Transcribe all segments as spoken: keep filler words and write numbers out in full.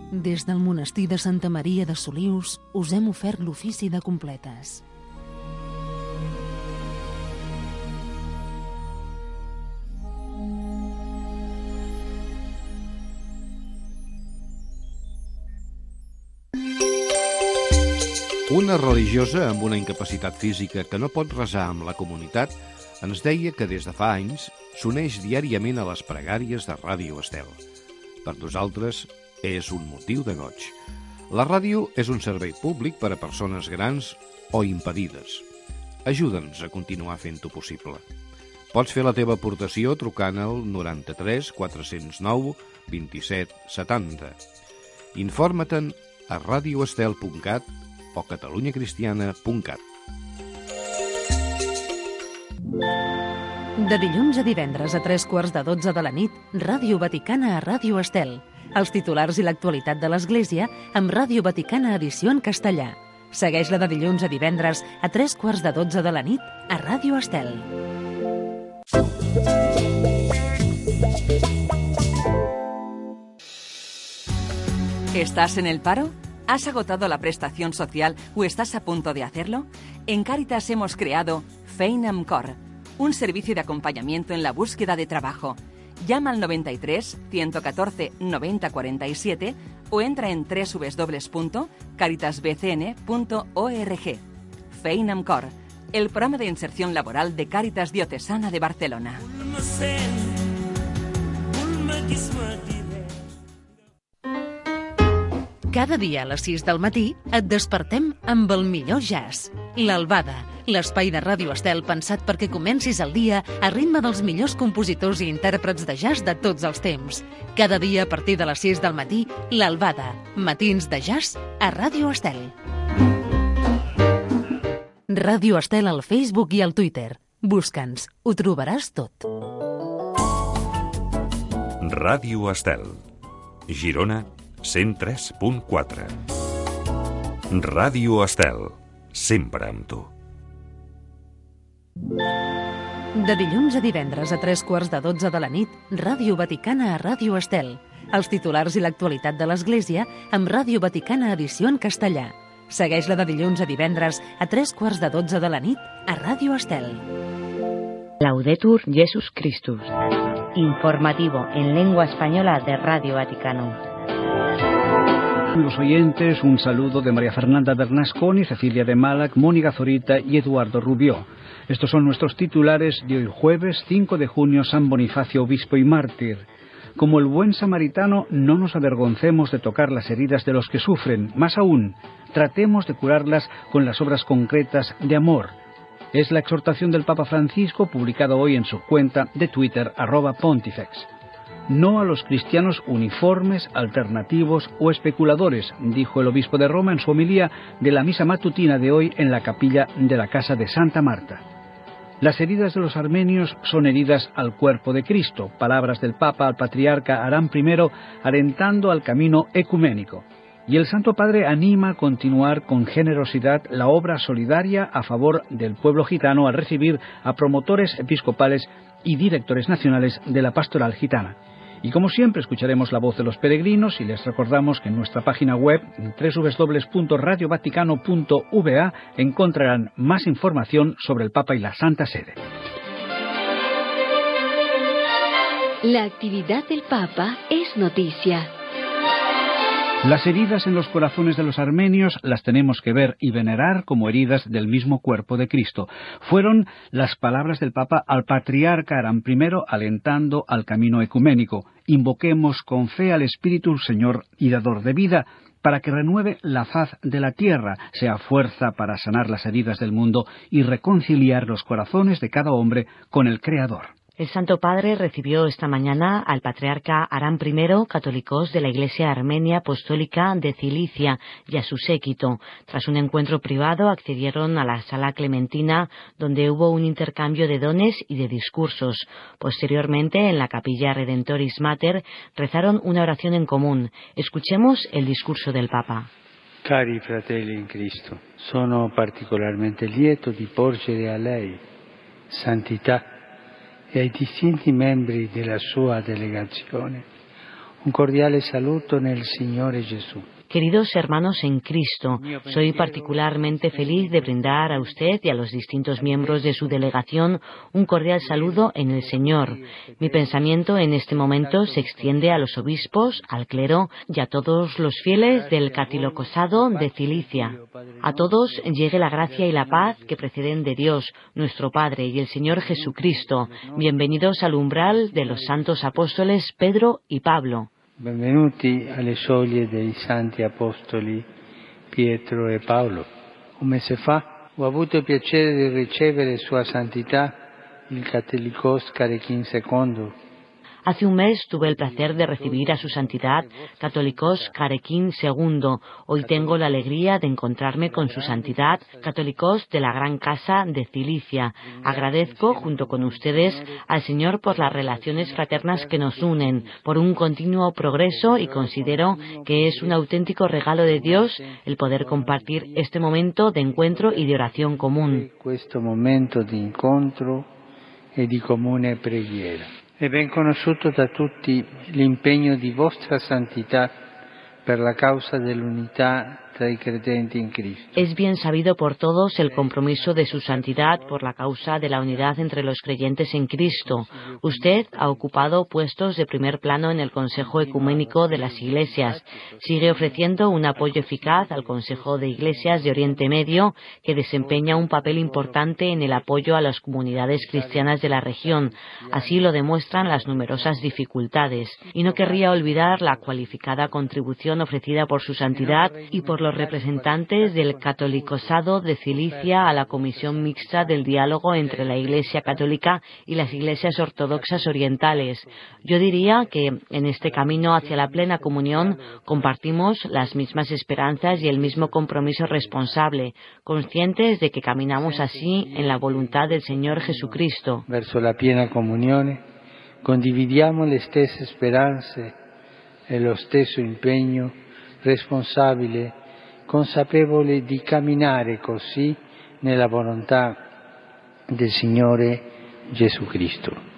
Des del monestir de Santa Maria de Solius us hem ofert l'ofici de completes. Una religiosa amb una incapacitat física que no pot resar amb la comunitat ens deia que des de fa anys s'uneix diàriament a les pregàries de Ràdio Estel. Per nosaltres és un motiu de goig. La ràdio és un servei públic per a persones grans o impedides. Ajuda'ns a continuar fent-ho possible. Pots fer la teva aportació trucant al noranta-tres quatre-cents nou vint-i-set setanta. Informa-te'n a radioestel punt cat o catalunyacristiana punt cat. De dilluns a divendres a tres quarts de dotze de la nit, Ràdio Vaticana a Ràdio Estel. Els titulars i l'actualitat de l'Església amb Ràdio Vaticana edició en castellà. Segueix-la de dilluns a divendres a tres quarts de dotze de la nit a Ràdio Estel. ¿Estás en el paro? ¿Has agotado la prestación social o estás a punto de hacerlo? En Cáritas hemos creado Feina amb Cor, un servicio de acompañamiento en la búsqueda de trabajo. Llama al noventa y tres, ciento catorce, noventa cuarenta y siete o entra en doble u doble u doble u punto caritas b c n punto org. Feina amb Cor, el programa de inserción laboral de Cáritas Diocesana de Barcelona. Cada dia a les sis del matí et despertem amb el millor jazz. L'Albada, l'espai de Ràdio Estel pensat perquè comencis el dia a ritme dels millors compositors i intèrprets de jazz de tots els temps. Cada dia a partir de les sis del matí, l'Albada, matins de jazz a Ràdio Estel. Ràdio Estel al Facebook i al Twitter. Busca'ns, ho trobaràs tot. Ràdio Estel, Girona, cent tres punt quatre. Ràdio Estel, sempre amb tu. De dilluns a divendres a tres quarts de dotze de la nit, Ràdio Vaticana a Ràdio Estel. Els titulars i l'actualitat de l'Església amb Ràdio Vaticana edició en castellà. Segueix-la de dilluns a divendres a tres quarts de dotze de la nit a Ràdio Estel. Laudetur Jesus Christus. Informativo en lengua española de Radio Vaticano. Los oyentes, un saludo de María Fernanda Bernasconi, Cecilia de Málac, Mónica Zorita y Eduardo Rubió. Estos son nuestros titulares de hoy jueves cinco de junio, San Bonifacio, obispo y mártir. Como el buen samaritano, no nos avergoncemos de tocar las heridas de los que sufren. Más aún, tratemos de curarlas con las obras concretas de amor. Es la exhortación del Papa Francisco, publicada hoy en su cuenta de Twitter, arroba Pontifex. No a los cristianos uniformes, alternativos o especuladores, dijo el obispo de Roma en su homilía de la misa matutina de hoy en la capilla de la casa de Santa Marta. Las heridas de los armenios son heridas al cuerpo de Cristo, palabras del Papa al patriarca Aram primero, alentando al camino ecuménico. Y el Santo Padre anima a continuar con generosidad la obra solidaria a favor del pueblo gitano al recibir a promotores episcopales y directores nacionales de la pastoral gitana. Y como siempre escucharemos la voz de los peregrinos y les recordamos que en nuestra página web doble u doble u doble u punto radio vaticano punto v a encontrarán más información sobre el Papa y la Santa Sede. La actividad del Papa es noticia. Las heridas en los corazones de los armenios las tenemos que ver y venerar como heridas del mismo cuerpo de Cristo. Fueron las palabras del Papa al patriarca Aram primero alentando al camino ecuménico. Invoquemos con fe al Espíritu Señor y dador de vida para que renueve la faz de la tierra, sea fuerza para sanar las heridas del mundo y reconciliar los corazones de cada hombre con el Creador. El Santo Padre recibió esta mañana al patriarca Aram primero, católicos de la Iglesia Armenia Apostólica de Cilicia y a su séquito. Tras un encuentro privado accedieron a la Sala Clementina, donde hubo un intercambio de dones y de discursos. Posteriormente, en la Capilla Redentoris Mater, rezaron una oración en común. Escuchemos el discurso del Papa. Cari fratelli in Cristo, sono particolarmente lieto di porgere a lei, santità, e ai distinti membri della sua delegazione Un cordiale saluto nel Signore Gesù. Queridos hermanos en Cristo, soy particularmente feliz de brindar a usted y a los distintos miembros de su delegación un cordial saludo en el Señor. Mi pensamiento en este momento se extiende a los obispos, al clero y a todos los fieles del Catilocosado de Cilicia. A todos llegue la gracia y la paz que preceden de Dios, nuestro Padre y el Señor Jesucristo. Bienvenidos al umbral de los santos apóstoles Pedro y Pablo. Benvenuti alle soglie dei santi apostoli Pietro e Paolo. Un mese fa ho avuto il piacere di ricevere Sua Santità il Catholicos Carequín secondo. Hace un mes tuve el placer de recibir a su santidad Catholicos Carequín segundo. Hoy tengo la alegría de encontrarme con su santidad Catholicos de la Gran Casa de Cilicia. Agradezco, junto con ustedes, al Señor por las relaciones fraternas que nos unen, por un continuo progreso, y considero que es un auténtico regalo de Dios el poder compartir este momento de encuentro y de oración común. Questo momento di incontro e di comune preghiera. È ben conosciuto da tutti l'impegno di vostra santità per la causa dell'unità tra i credenti in Cristo. Es bien sabido por todos el compromiso de su santidad por la causa de la unidad entre los creyentes en Cristo. Usted ha ocupado puestos de primer plano en el Consejo Ecuménico de las Iglesias. Sigue ofreciendo un apoyo eficaz al Consejo de Iglesias de Oriente Medio, que desempeña un papel importante en el apoyo a las comunidades cristianas de la región. Así lo demuestran las numerosas dificultades. Y no querría olvidar la cualificada contribución ofrecida por su santidad y por los representantes del Catelicosado de Cilicia a la Comisión Mixta del Diálogo entre la Iglesia Católica y las Iglesias Ortodoxas Orientales. Yo diría que en este camino hacia la plena comunión compartimos las mismas esperanzas y el mismo compromiso responsable, conscientes de que caminamos así en la voluntad del Señor Jesucristo. Verso la piena comunione, condividiamo le stesse speranze e lo stesso impegno responsabile, consapevole di camminare così nella volontà del Signore Jesucristo.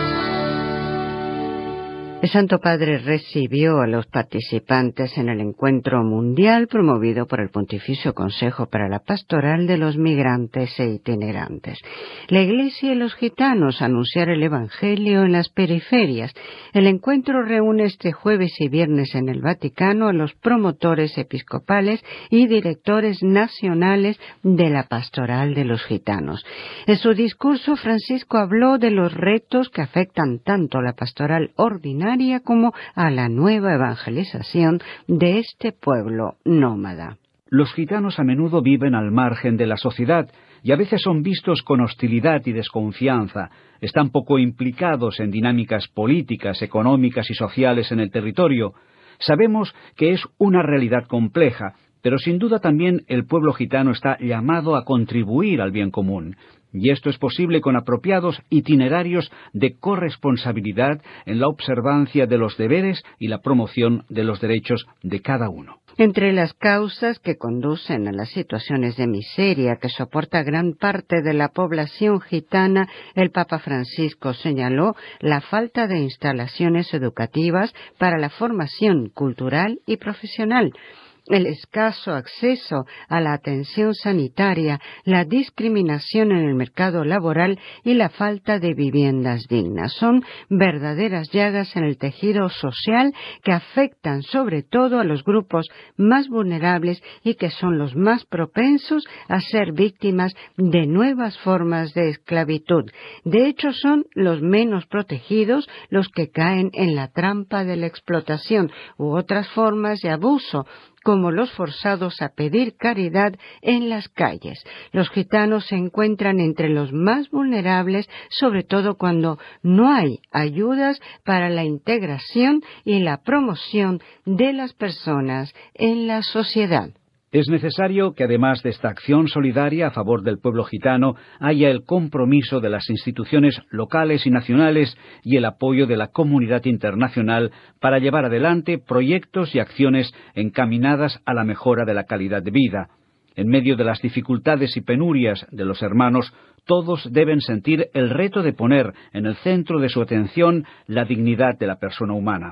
El Santo Padre recibió a los participantes en el encuentro mundial promovido por el Pontificio Consejo para la Pastoral de los Migrantes e Itinerantes. La Iglesia y los gitanos anunciar el Evangelio en las periferias. El encuentro reúne este jueves y viernes en el Vaticano a los promotores episcopales y directores nacionales de la Pastoral de los Gitanos. En su discurso, Francisco habló de los retos que afectan tanto a la pastoral ordinaria como a la nueva evangelización de este pueblo nómada. Los gitanos a menudo viven al margen de la sociedad y a veces son vistos con hostilidad y desconfianza. Están poco implicados en dinámicas políticas, económicas y sociales en el territorio. Sabemos que es una realidad compleja, pero sin duda también el pueblo gitano está llamado a contribuir al bien común. Y esto es posible con apropiados itinerarios de corresponsabilidad en la observancia de los deberes y la promoción de los derechos de cada uno. Entre las causas que conducen a las situaciones de miseria que soporta gran parte de la población gitana, el Papa Francisco señaló la falta de instalaciones educativas para la formación cultural y profesional, el escaso acceso a la atención sanitaria, la discriminación en el mercado laboral y la falta de viviendas dignas. Son verdaderas llagas en el tejido social que afectan sobre todo a los grupos más vulnerables y que son los más propensos a ser víctimas de nuevas formas de esclavitud. De hecho, son los menos protegidos los que caen en la trampa de la explotación u otras formas de abuso, como los forzados a pedir caridad en las calles. Los gitanos se encuentran entre los más vulnerables, sobre todo cuando no hay ayudas para la integración y la promoción de las personas en la sociedad. Es necesario que, además de esta acción solidaria a favor del pueblo gitano, haya el compromiso de las instituciones locales y nacionales y el apoyo de la comunidad internacional para llevar adelante proyectos y acciones encaminadas a la mejora de la calidad de vida. En medio de las dificultades y penurias de los hermanos, todos deben sentir el reto de poner en el centro de su atención la dignidad de la persona humana.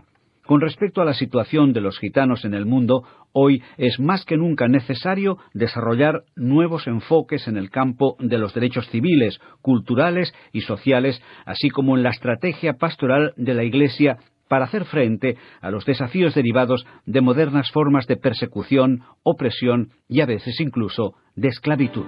Con respecto a la situación de los gitanos en el mundo, hoy es más que nunca necesario desarrollar nuevos enfoques en el campo de los derechos civiles, culturales y sociales, así como en la estrategia pastoral de la Iglesia para hacer frente a los desafíos derivados de modernas formas de persecución, opresión y a veces incluso de esclavitud.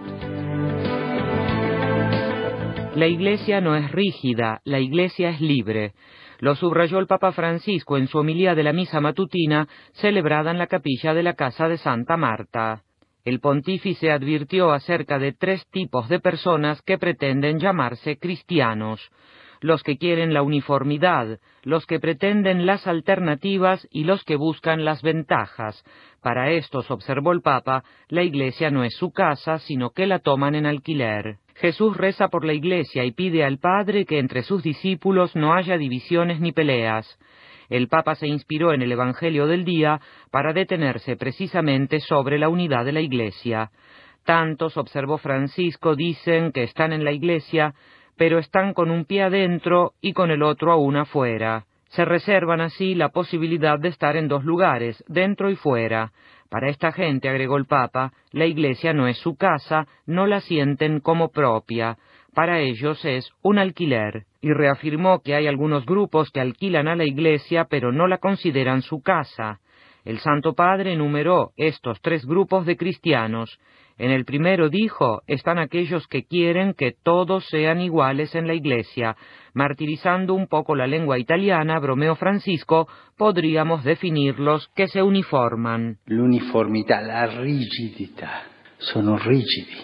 La Iglesia no es rígida, la Iglesia es libre. Lo subrayó el Papa Francisco en su homilía de la misa matutina celebrada en la capilla de la Casa de Santa Marta. El pontífice advirtió acerca de tres tipos de personas que pretenden llamarse cristianos: los que quieren la uniformidad, los que pretenden las alternativas y los que buscan las ventajas. Para estos, observó el Papa, la Iglesia no es su casa, sino que la toman en alquiler. Jesús reza por la Iglesia y pide al Padre que entre sus discípulos no haya divisiones ni peleas. El Papa se inspiró en el Evangelio del día para detenerse precisamente sobre la unidad de la Iglesia. Tantos, observó Francisco, dicen que están en la Iglesia, pero están con un pie adentro y con el otro aún afuera. Se reservan así la posibilidad de estar en dos lugares, dentro y fuera. Para esta gente, agregó el Papa, la Iglesia no es su casa, no la sienten como propia. Para ellos es un alquiler. Y reafirmó que hay algunos grupos que alquilan a la Iglesia pero no la consideran su casa. El Santo Padre enumeró estos tres grupos de cristianos. En el primero dijo, están aquellos que quieren que todos sean iguales en la Iglesia. Martirizando un poco la lengua italiana, bromeó Francisco, podríamos definirlos que se uniforman. L'uniformità, la rigidità, sono rigidi,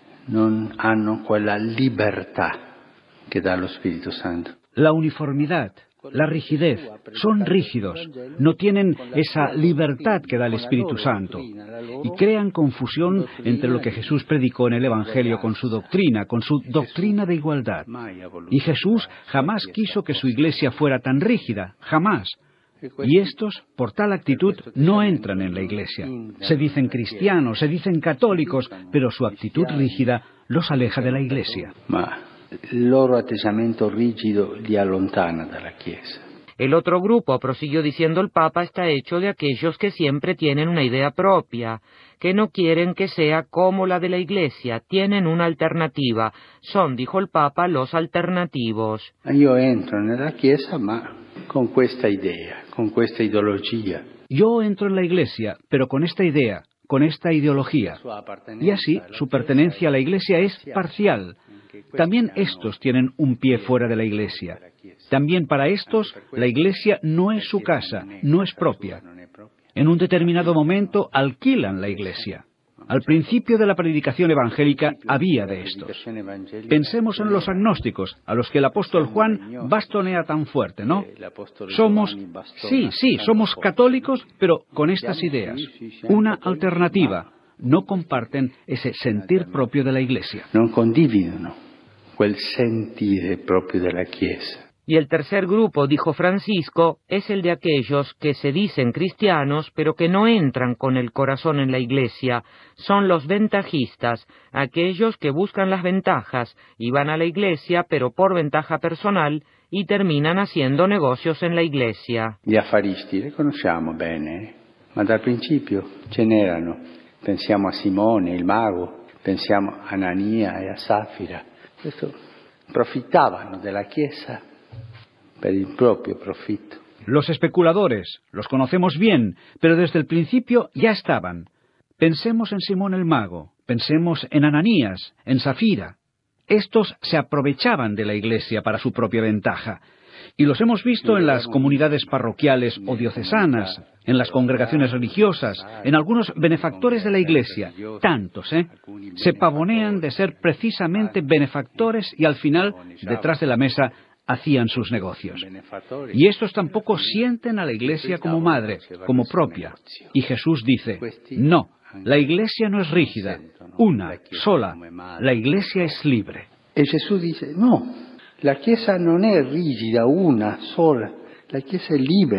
non hanno quella libertà che dà lo Spirito Santo. La uniformidad, la rigidez, son rígidos, no tienen esa libertad que da el Espíritu Santo, y crean confusión entre lo que Jesús predicó en el Evangelio con su doctrina, con su doctrina de igualdad. Y Jesús jamás quiso que su Iglesia fuera tan rígida, jamás. Y estos, por tal actitud, no entran en la Iglesia. Se dicen cristianos, se dicen católicos, pero su actitud rígida los aleja de la Iglesia. El loro atteggiamento rigido li allontana dalla Chiesa. El otro grupo, prosiguió diciendo el Papa, está hecho de aquellos que siempre tienen una idea propia, que no quieren que sea como la de la Iglesia, tienen una alternativa. Son, dijo el Papa, los alternativos. Io entro nella Chiesa, ma con questa idea, con questa ideología. Yo entro en la Iglesia, pero con esta idea, con esta ideología. Y así, su pertenencia a la Iglesia es parcial. También estos tienen un pie fuera de la Iglesia. También para estos, la Iglesia no es su casa, no es propia. En un determinado momento alquilan la Iglesia. Al principio de la predicación evangélica había de estos. Pensemos en los agnósticos, a los que el apóstol Juan bastonea tan fuerte, ¿no? Somos, sí, sí, somos católicos, pero con estas ideas. Una alternativa. No comparten ese sentir propio de la Iglesia. No condividono quel sentire propio de la Chiesa. Y el tercer grupo, dijo Francisco, es el de aquellos que se dicen cristianos, pero que no entran con el corazón en la Iglesia. Son los ventajistas, aquellos que buscan las ventajas y van a la Iglesia, pero por ventaja personal, y terminan haciendo negocios en la Iglesia. Gli affaristi li conosciamo bene, ma dal principio ce n'erano. Pensiamo a Simone, il mago, pensiamo a Anania e a Safira. Questo profittavano della Chiesa per il proprio profitto. Los especuladores, los conocemos bien, pero desde el principio ya estaban. Pensemos en Simón el mago, pensemos en Ananías, en Safira. Estos se aprovechaban de la Iglesia para su propia ventaja. Y los hemos visto en las comunidades parroquiales o diocesanas, en las congregaciones religiosas, en algunos benefactores de la Iglesia, tantos, ¿eh? Se pavonean de ser precisamente benefactores y al final, detrás de la mesa, hacían sus negocios. Y estos tampoco sienten a la Iglesia como madre, como propia. Y Jesús dice, no, la Iglesia no es rígida, una, sola, la Iglesia es libre. Y Jesús dice, no. La Chiesa non è rigida, una sola, la Chiesa è libera.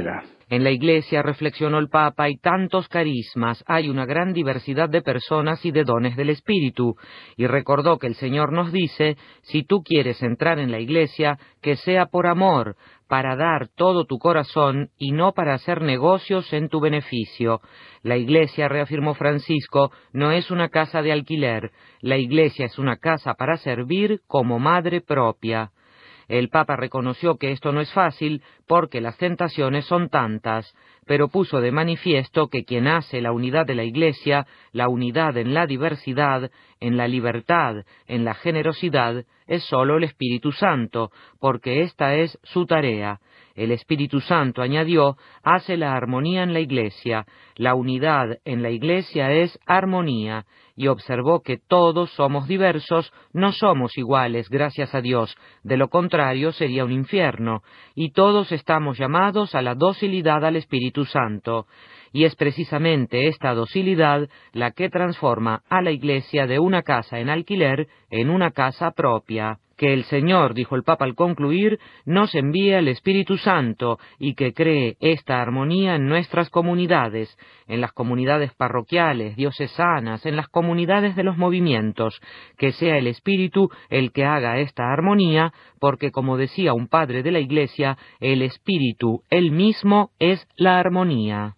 En la Iglesia, reflexionó el Papa, hay tantos carismas, hay una gran diversidad de personas y de dones del Espíritu, y recordó que el Señor nos dice, si tú quieres entrar en la Iglesia, que sea por amor, para dar todo tu corazón y no para hacer negocios en tu beneficio. La Iglesia, reafirmó Francisco, no es una casa de alquiler, la Iglesia es una casa para servir como madre propia. El Papa reconoció que esto no es fácil porque las tentaciones son tantas, pero puso de manifiesto que quien hace la unidad de la Iglesia, la unidad en la diversidad, en la libertad, en la generosidad, es solo el Espíritu Santo, porque esta es su tarea. El Espíritu Santo, añadió, hace la armonía en la Iglesia. La unidad en la Iglesia es armonía. Y observó que todos somos diversos, no somos iguales, gracias a Dios. De lo contrario sería un infierno. Y todos estamos llamados a la docilidad al Espíritu Santo. Y es precisamente esta docilidad la que transforma a la Iglesia de una casa en alquiler en una casa propia. Que el Señor, dijo el Papa al concluir, nos envíe el Espíritu Santo y que cree esta armonía en nuestras comunidades, en las comunidades parroquiales, diocesanas, en las comunidades de los movimientos, que sea el Espíritu el que haga esta armonía, porque como decía un padre de la Iglesia, el Espíritu, él mismo, es la armonía.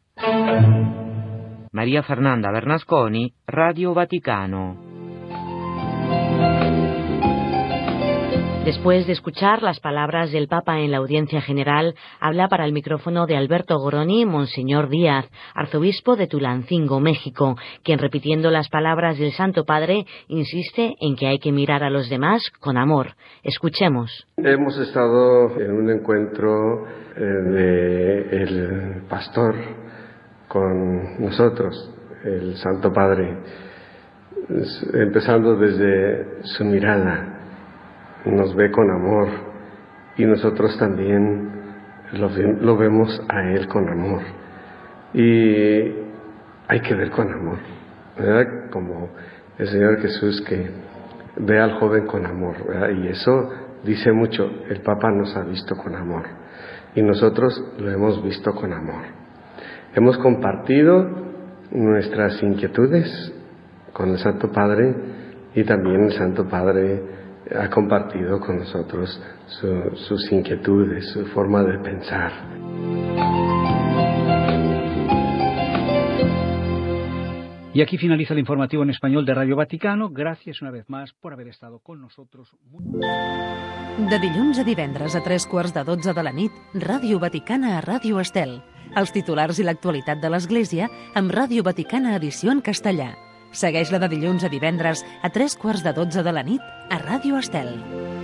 María Fernanda Bernasconi, Radio Vaticano. Después de escuchar las palabras del Papa en la audiencia general, habla para el micrófono de Alberto Goroni Monseñor Díaz, arzobispo de Tulancingo, México, quien, repitiendo las palabras del Santo Padre, insiste en que hay que mirar a los demás con amor. Escuchemos. Hemos estado en un encuentro eh, de el pastor con nosotros, el Santo Padre, empezando desde su mirada. Nos ve con amor y nosotros también lo, lo vemos a Él con amor. Y hay que ver con amor, ¿verdad? Como el Señor Jesús que ve al joven con amor, ¿verdad? Y eso dice mucho, el Papa nos ha visto con amor y nosotros lo hemos visto con amor. Hemos compartido nuestras inquietudes con el Santo Padre y también el Santo Padre ha compartido con nosotros su, sus inquietudes, su forma de pensar. Y aquí finaliza el informativo en español de Radio Vaticano. Gracias una vez más por haber estado con nosotros. De dilluns a divendres a tres quarts de dotze de la nit, Ràdio Vaticana a Ràdio Estel. Els titulars i l'actualitat de l'Església amb Ràdio Vaticana edició en castellà. Segueix-la de dilluns a divendres a tres quarts de dotze de la nit a Ràdio Estel.